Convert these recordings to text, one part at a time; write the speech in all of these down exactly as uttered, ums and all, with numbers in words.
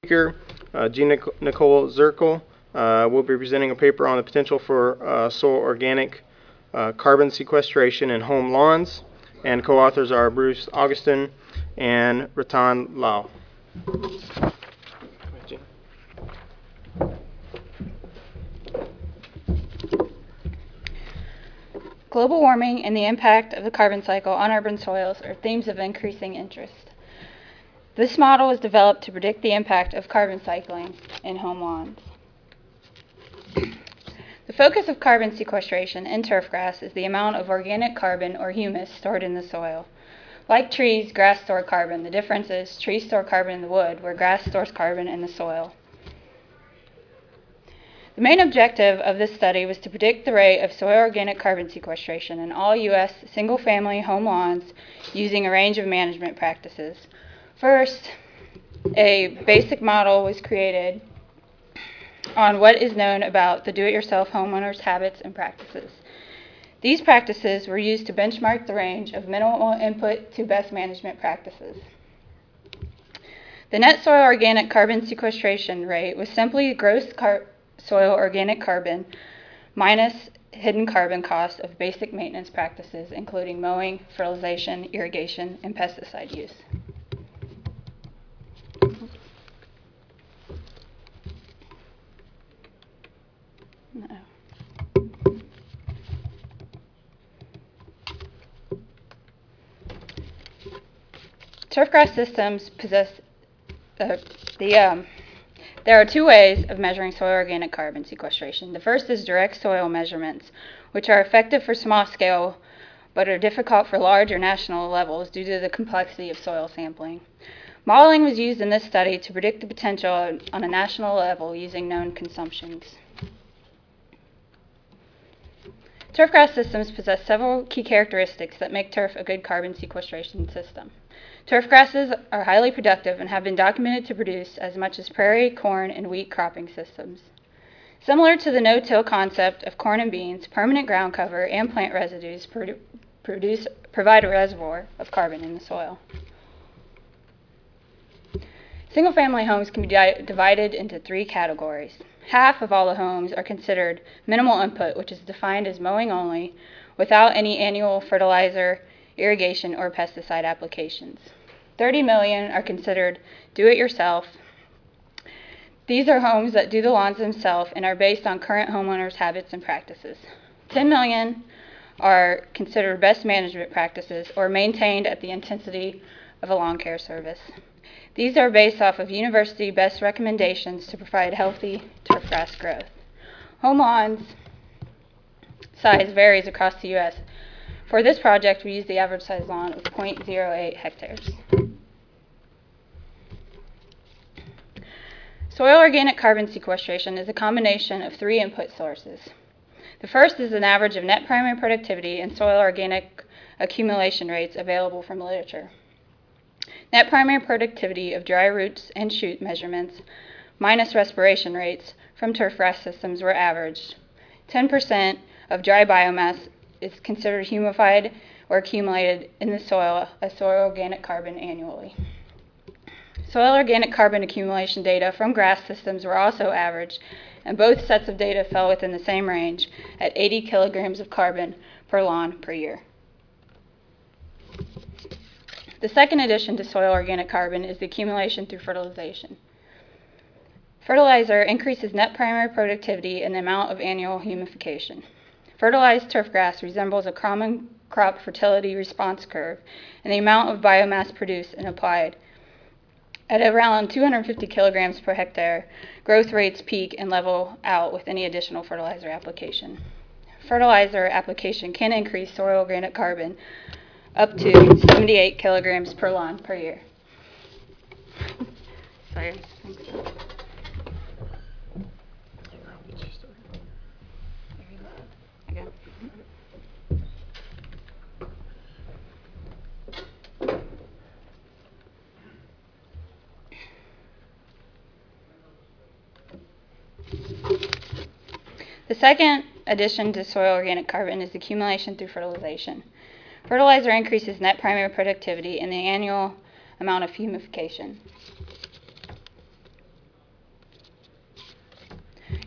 Speaker, uh, Jean Nicole Zirkle, uh, will be presenting a paper on the potential for uh, soil organic uh, carbon sequestration in home lawns, and co-authors are Bruce Augustin and Ratan Lau. Global warming and the impact of the carbon cycle on urban soils are themes of increasing interest. This model was developed to predict the impact of carbon cycling in home lawns. The focus of carbon sequestration in turfgrass is the amount of organic carbon or humus stored in the soil. Like trees, grass store carbon. The difference is trees store carbon in the wood, where grass stores carbon in the soil. The main objective of this study was to predict the rate of soil organic carbon sequestration in all U S single-family home lawns using a range of management practices. First, a basic model was created on what is known about the do-it-yourself homeowners' habits and practices. These practices were used to benchmark the range of minimal input to best management practices. The net soil organic carbon sequestration rate was simply gross car- soil organic carbon minus hidden carbon cost of basic maintenance practices, including mowing, fertilization, irrigation, and pesticide use. No. Turfgrass systems possess uh, the um, there are two ways of measuring soil organic carbon sequestration. The first is direct soil measurements, which are effective for small scale but are difficult for large or national levels due to the complexity of soil sampling. Modeling was used in this study to predict the potential on a national level using known consumptions. Turfgrass systems possess several key characteristics that make turf a good carbon sequestration system. Turfgrasses are highly productive and have been documented to produce as much as prairie, corn, and wheat cropping systems. Similar to the no-till concept of corn and beans, permanent ground cover and plant residues produ- produce, provide a reservoir of carbon in the soil. Single-family homes can be di- divided into three categories. Half of all the homes are considered minimal input, which is defined as mowing only, without any annual fertilizer, irrigation, or pesticide applications. thirty million are considered do-it-yourself. These are homes that do the lawns themselves and are based on current homeowners' habits and practices. ten million are considered best management practices or maintained at the intensity of a lawn care service. These are based off of university best recommendations to provide healthy turfgrass growth. Home lawns size varies across the U S. For this project, we used the average size lawn of zero point zero eight hectares. Soil organic carbon sequestration is a combination of three input sources. The first is an average of net primary productivity and soil organic accumulation rates available from literature. Net primary productivity of dry roots and shoot measurements minus respiration rates from turfgrass systems were averaged. ten percent of dry biomass is considered humified or accumulated in the soil as soil organic carbon annually. Soil organic carbon accumulation data from grass systems were also averaged, and both sets of data fell within the same range at eighty kilograms of carbon per lawn per year. The second addition to soil organic carbon is the accumulation through fertilization. Fertilizer increases net primary productivity and the amount of annual humification. Fertilized turfgrass resembles a common crop fertility response curve, and the amount of biomass produced and applied. At around two hundred fifty kilograms per hectare, growth rates peak and level out with any additional fertilizer application. Fertilizer application can increase soil organic carbon up to seventy-eight kilograms per lawn per year. Sorry. Okay. The second addition to soil organic carbon is accumulation through fertilization. Fertilizer increases net primary productivity and the annual amount of humification.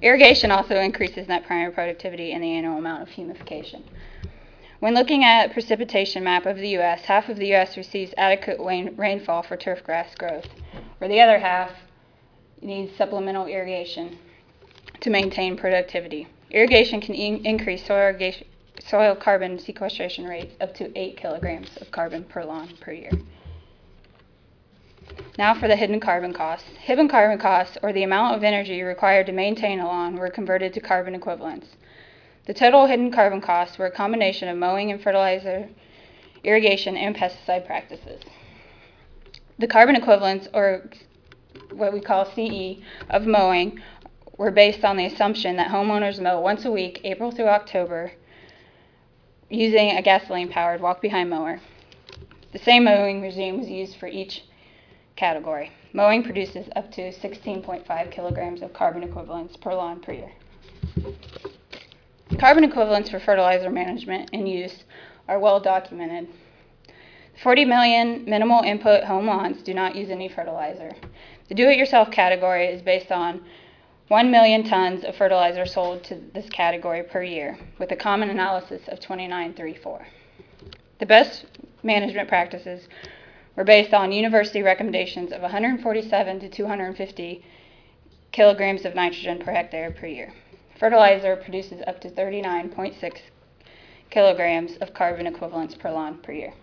Irrigation also increases net primary productivity and the annual amount of humification. When looking at precipitation map of the U S, half of the U S receives adequate rain, rainfall for turf grass growth, where the other half needs supplemental irrigation to maintain productivity. Irrigation can in- increase soil, irrigation, soil carbon sequestration rates up to eight kilograms of carbon per lawn per year. Now for the hidden carbon costs. Hidden carbon costs, or the amount of energy required to maintain a lawn, were converted to carbon equivalents. The total hidden carbon costs were a combination of mowing and fertilizer, irrigation, and pesticide practices. The carbon equivalents, or what we call C E, of mowing were based on the assumption that homeowners mow once a week, April through October, using a gasoline-powered walk-behind mower. The same mowing regime was used for each category. Mowing produces up to sixteen point five kilograms of carbon equivalents per lawn per year. Carbon equivalents for fertilizer management and use are well documented. forty million minimal input home lawns do not use any fertilizer. The do-it-yourself category is based on one million tons of fertilizer sold to this category per year, with a common analysis of twenty-nine thirty-four. The best management practices were based on university recommendations of one hundred forty-seven to two hundred fifty kilograms of nitrogen per hectare per year. Fertilizer produces up to thirty-nine point six kilograms of carbon equivalents per lawn per year.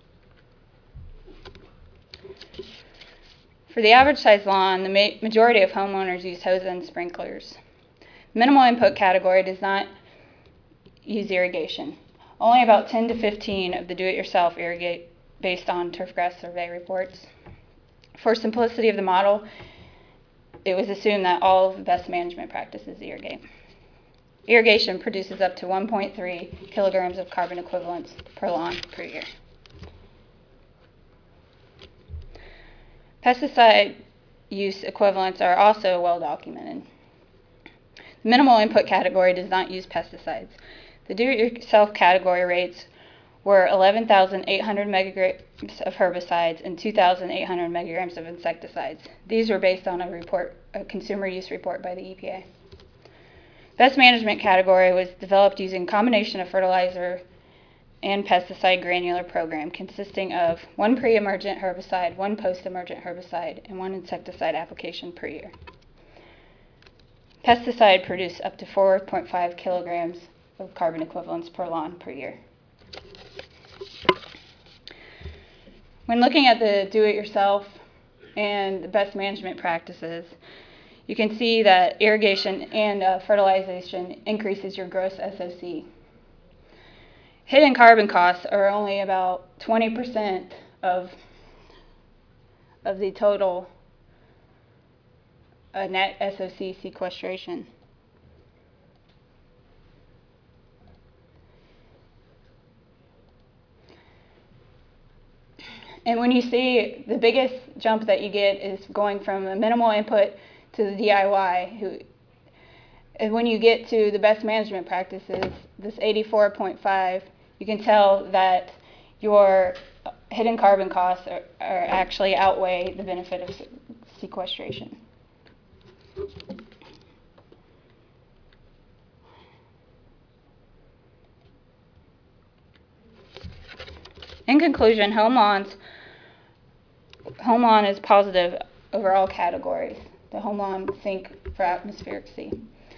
For the average size lawn, the ma- majority of homeowners use hose and sprinklers. Minimal input category does not use irrigation. Only about ten to fifteen of the do-it-yourself irrigate based on turfgrass survey reports. For simplicity of the model, it was assumed that all of the best management practices irrigate. Irrigation produces up to one point three kilograms of carbon equivalents per lawn per year. Pesticide use equivalents are also well documented. The minimal input category does not use pesticides. The do-it-yourself category rates were eleven thousand eight hundred megagrams of herbicides and two thousand eight hundred megagrams of insecticides. These were based on a report, a consumer use report by the E P A. Best management category was developed using a combination of fertilizer and pesticide granular program consisting of one pre-emergent herbicide, one post-emergent herbicide, and one insecticide application per year. Pesticide produced up to four point five kilograms of carbon equivalents per lawn per year. When looking at the do-it-yourself and the best management practices, you can see that irrigation and uh, fertilization increases your gross S O C. Hidden carbon costs are only about twenty percent of, of the total uh, net S O C sequestration. And when you see the biggest jump that you get is going from a minimal input to the D I Y, who, and when you get to the best management practices, this eighty-four point five, you can tell that your hidden carbon costs are, are actually outweigh the benefit of sequestration. In conclusion, home lawns, home lawn is positive over all categories. The home lawn sink for atmospheric C.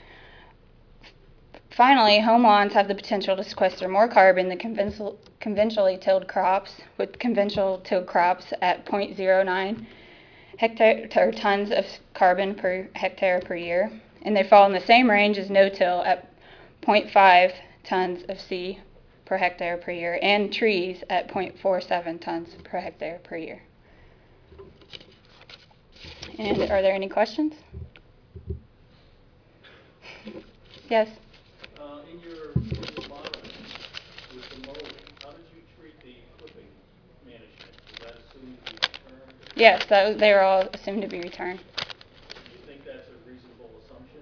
Finally, home lawns have the potential to sequester more carbon than conventional, conventionally tilled crops, with conventional tilled crops at zero point zero nine hectare, or tons of carbon per hectare per year, and they fall in the same range as no-till at zero point five tons of C per hectare per year, and trees at zero point four seven tons per hectare per year. And are there any questions? Yes? Uh, in your, in your model with the mowing, how did you treat the clipping management? Was that assumed to be returned? Yes, that was, they were all assumed to be returned. Do you think that's a reasonable assumption?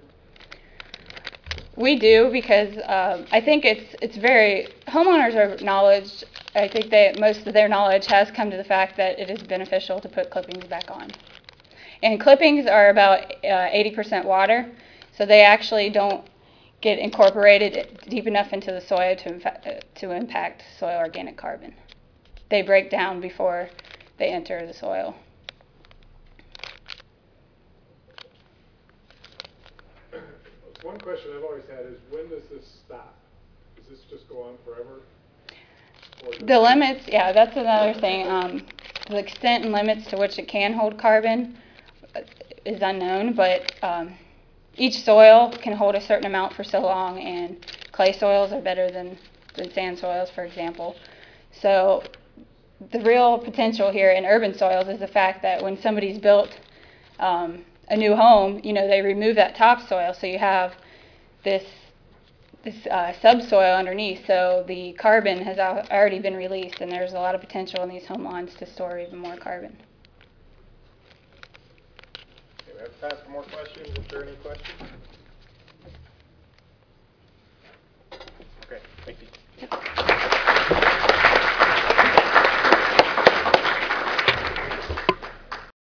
We do, because um, I think it's it's very, homeowners are knowledge, I think that most of their knowledge has come to the fact that it is beneficial to put clippings back on. And clippings are about uh, eighty percent water, So they actually don't get incorporated deep enough into the soil to, infa- to impact soil organic carbon. They break down before they enter the soil. One question I've always had is, when does this stop? Does this just go on forever? Or does The it- limits, yeah, that's another thing. Um, the extent and limits to which it can hold carbon is unknown, but um, each soil can hold a certain amount for so long, and clay soils are better than, than sand soils, for example. So the real potential here in urban soils is the fact that when somebody's built um, a new home, you know, they remove that topsoil, so you have this this uh, subsoil underneath, so the carbon has al- already been released, and there's a lot of potential in these home lawns to store even more carbon. Okay, we have time for more questions, if there are any questions.